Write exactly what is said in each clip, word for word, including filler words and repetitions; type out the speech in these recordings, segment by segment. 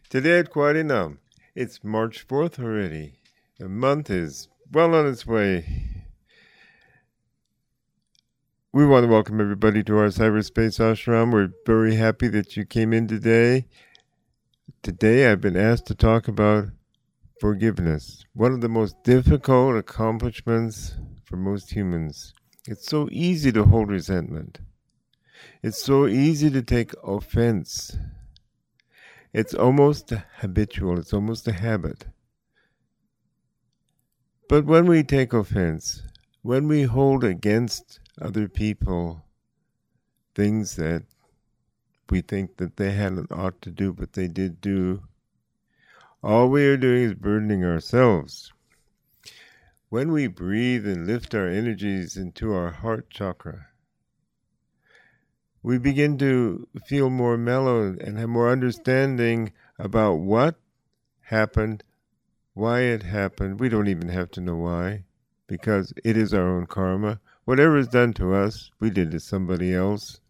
Today at Quadinam, it's March fourth already. The month is well on its way. We want to welcome everybody to our cyberspace ashram. We're very happy that you came in today. Today I've been asked to talk about forgiveness, one of the most difficult accomplishments for most humans. It's so easy to hold resentment. It's so easy to take offense. It's almost habitual. It's almost a habit. But when we take offense, when we hold against other people things that we think that they hadn't ought to do, but they did do, all we are doing is burdening ourselves. When we breathe and lift our energies into our heart chakra, we begin to feel more mellow and have more understanding about what happened, why it happened. We don't even have to know why, because it is our own karma. Whatever is done to us, we did to somebody else.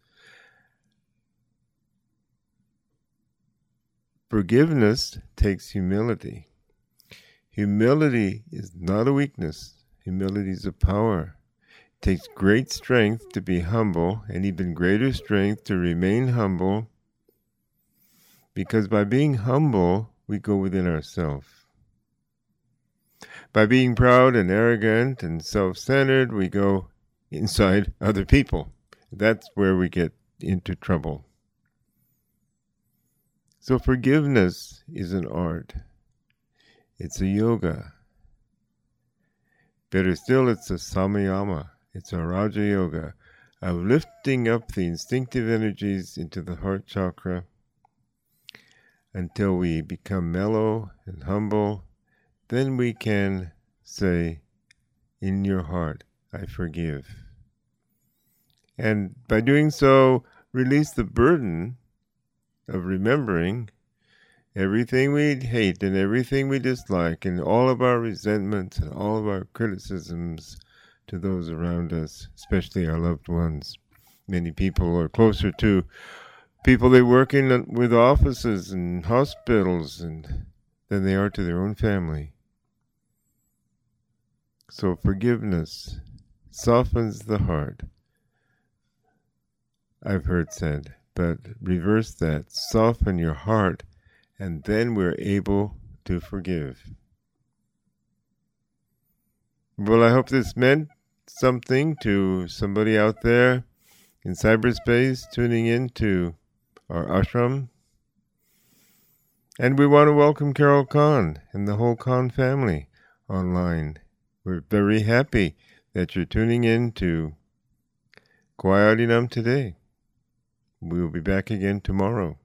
Forgiveness takes humility. Humility is not a weakness. Humility is a power. It takes great strength to be humble, and even greater strength to remain humble, because by being humble, we go within ourselves. By being proud and arrogant and self-centered, we go inside other people. That's where we get into trouble. So forgiveness is an art. It's a yoga. Better still, it's a samayama. It's a Raja Yoga of lifting up the instinctive energies into the heart chakra until we become mellow and humble. Then we can say, in your heart, I forgive. And by doing so, release the burden of remembering everything we hate and everything we dislike and all of our resentments and all of our criticisms to those around us, especially our loved ones. Many people are closer to people they work in with offices and hospitals and than they are to their own family. So forgiveness softens the heart, I've heard said, but reverse that, soften your heart, and then we're able to forgive. Well, I hope this meant something to somebody out there in cyberspace tuning in to our ashram. And we want to welcome Carol Khan and the whole Khan family online. We're very happy that you're tuning in to Quadinam today. We will be back again tomorrow.